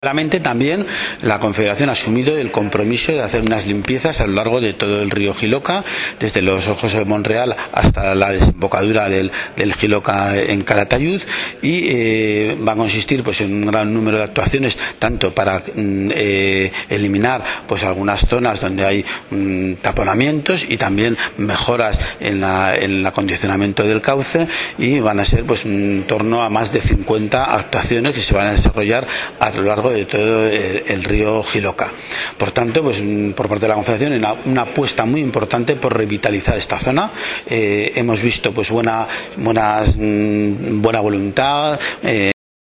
Claramente también la Confederación ha asumido el compromiso de hacer unas limpiezas a lo largo de todo el río Jiloca, desde los Ojos de Monreal hasta la desembocadura del Jiloca en Calatayud, y va a consistir pues en un gran número de actuaciones, tanto para eliminar pues algunas zonas donde hay taponamientos, y también mejoras en el acondicionamiento del cauce, y van a ser pues en torno a más de 50 actuaciones que se van a desarrollar a lo largo de todo el río Jiloca. Por tanto, pues por parte de la Confederación, una apuesta muy importante por revitalizar esta zona. Hemos visto pues buena voluntad,